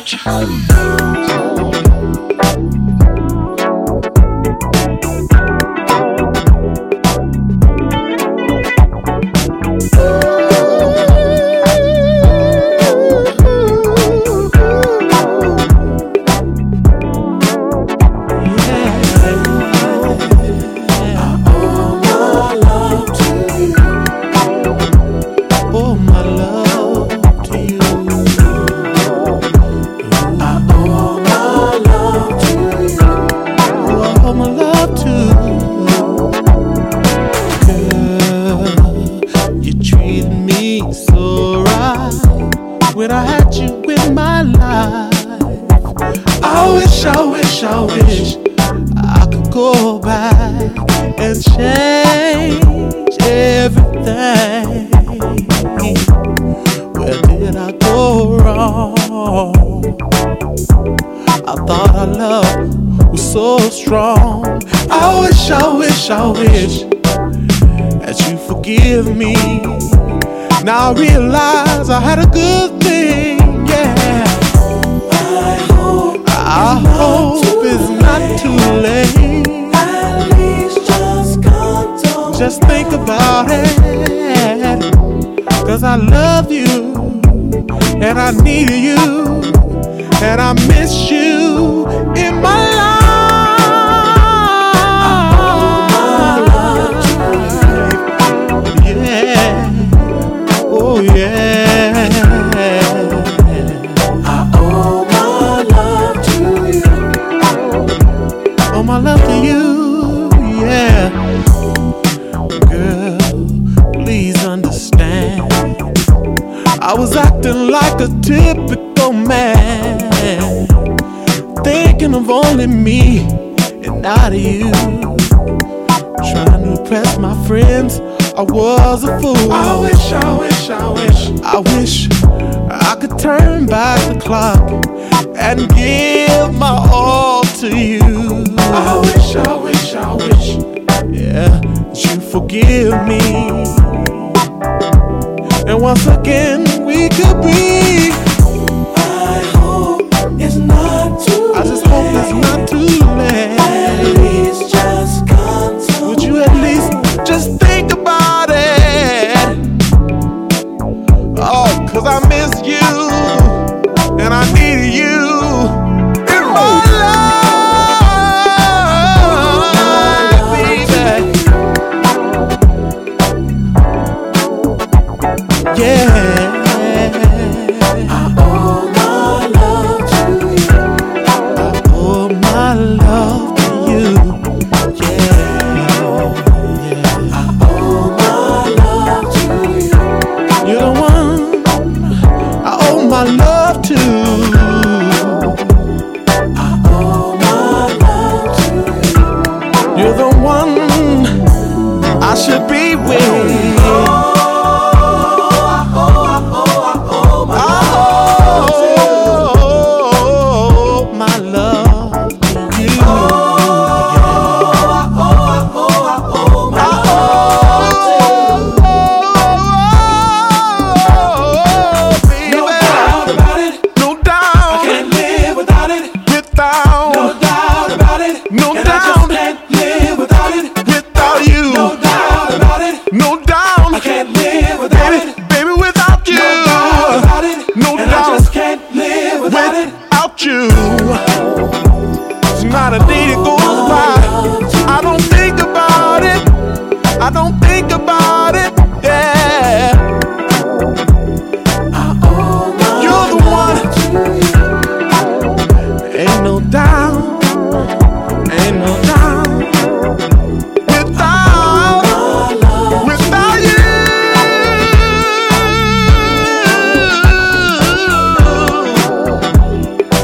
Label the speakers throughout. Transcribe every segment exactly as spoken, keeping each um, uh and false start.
Speaker 1: Now I realize I had a good thing, yeah. I hope, I hope it's not too late. At least just control. Just think about it. Cause I love you, and I need you, and I miss you in my life. Oh yeah, I owe my love to you. Owe my love to you, yeah. Girl, please understand. I was acting like a typical man, thinking of only me and not of you. Trying to impress my friends, I was a fool. I wish, I wish, I wish, I wish I could turn back the clock and give my all to you. I wish, I wish, I wish, yeah, that you forgive me. And once again we could be. I hope it's not too late. I just hope it's not too late. At least just come to. Would you at least just think about it? Oh, cause I miss you, and I need you in my life, baby. Yeah, I owe my love to you. I owe my love to you. Yeah, yeah. I owe my love to you. You're the one I owe my love to. I owe my love to you. You're the one I should be with.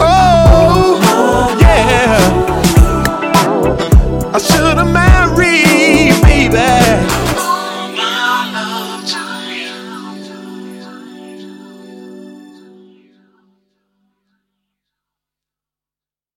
Speaker 1: I should have married